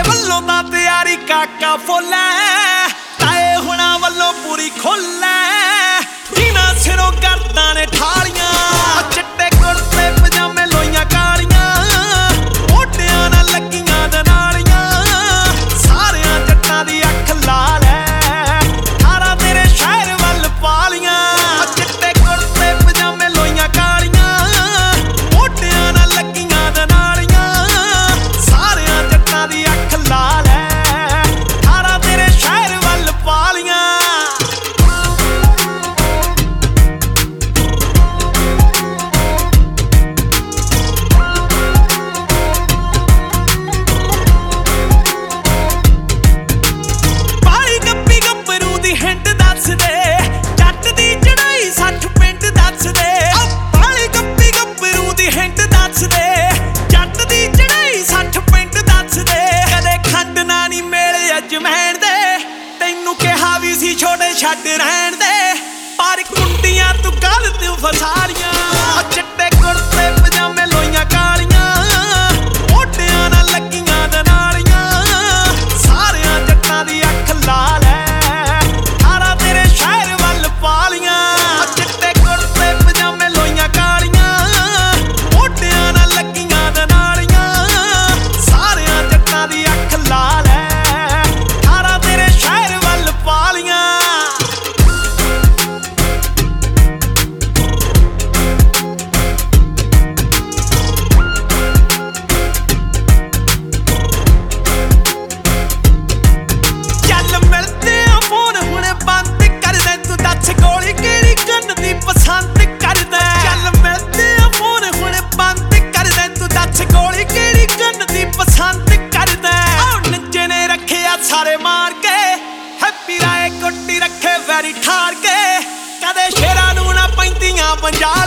ਵੱਲੋਂ ਤਾਂ ਤਿਆਰੀ ਕਾਕਾ ਫੁੱਲ ਐ, ਤਾਏ ਹੁਣਾਂ ਵੱਲੋਂ ਪੂਰੀ ਖੁੱਲ ਐ। ਜਿਨ੍ਹਾਂ ਸਿਰੋਂ ਕਰਦਾਂ ਨੇ ਠਾਲੀਆਂ, ਚਿੱਟੇ ਕੁੜਤੇ ਪਜਾਮੇ ਲੋਈਆਂ ਕਾਲੀਆਂ, ਮੋਢਿਆਂ ਨਾਲ ਲੱਗੀਆਂ ਦਨਾਲੀਆਂ, ਸਾਰਿਆਂ ਜੱਟਾਂ ਦੀ ਅੱਖ ਲਾਲ ਐ, ਠਾਰਾਂ ਤੇਰੇ ਸ਼ਹਿਰ ਵੱਲ ਪਾਲੀਆਂ। ਚਿੱਟੇ ਕੁੜਤੇ ਪਜਾਮੇ ਲੋਈਆਂ ਕਾਲੀਆਂ, ਮੋਢਿਆਂ ਨਾਲ ਲੱਗੀਆਂ ਦਨਾਲੀਆਂ, ਸਾਰਿਆਂ ਜੱਟਾਂ ਦੀ ਅੱਖ ਲਾਲ ਐ, ਠਾਰਾਂ ਤੇਰੇ ਸ਼ਹਿਰ ਵੱਲ ਪਾਲੀਆਂ। ਤੈਨੂੰ ਕਿਹਾ ਵੀ ਸੀ ਛੋਟੇ ਛੱਡ ਰਹਿਣ ਦੇ, ਪਰ ਕੁੰਡੀਆਂ ਤੂੰ ਗਲਤ ਫਸਾ ਲੀਆਂ। ਚਿੱਟੇ ਕੁੜਤੇ ਪਜਾਮੇ ਲੋਈਆਂ ਕਾਲੀਆਂ, ਮੋਢਿਆਂ ਨਾਲ ਲੱਗੀਆਂ ਦਨਾਲੀਆਂ, ਸਾਰਿਆਂ ਜੱਟਾਂ ਦੀ ਅੱਖ ਲਾਲ ਐ, ਠਾਰਾਂ ਤੇਰੇ ਸ਼ਹਿਰ ਵੱਲ ਪਾਲੀਆਂ। ਚਿੱਟੇ ਕੁੜਤੇ ਪਜਾਮੇ ਲੋਈਆਂ ਕਾਲੀਆਂ, ਮੋਢਿਆਂ ਨਾਲ ਲੱਗੀਆਂ ਦਨਾਲੀਆਂ, ਸਾਰਿਆਂ ਜੱਟਾਂ ਦੀ ਅੱਖ ਲਾਲ ਐ, ਠਾਰਾਂ ਤੇਰੇ ਸ਼ਹਿਰ ਵੱਲ ਪਾਲੀਆਂ। ਚੱਲ ਮਿਲਦੇ ਆ ਫੋਨ ਹੁਣ ਬੰਦ ਕਰ ਦੇ, ਤੂੰ ਦੱਸ ਗੋਲੀ ਕਿਹੜੀ ਗੰਨ ਦੀ ਪਸੰਦ ਕਰਦਾ। ਚੱਲ ਮਿਲਦੇ ਆ ਫੋਨ ਹੁਣ ਬੰਦ ਕਰ ਦੇ, ਤੂੰ ਦੱਸ ਗੋਲੀ ਕਿਹੜੀ ਗੰਨ ਦੀ ਪਸੰਦ ਕਰਦਾ। ਉਹ ਨੱਚੇ ਨੇ ਰੱਖਿਆ ਸਾਰੇ ਮਾਰ ਕੇ, ਹੈਪੀ ਰਾਏ ਕੁੱਟੀ ਰੱਖੇ ਵੈਰੀ ਠਾਰ ਕੇ, ਕਦੇ ਸ਼ੇਰਾਂ ਨੂੰ ਨਾ ਪੈਂਦੀਆਂ 50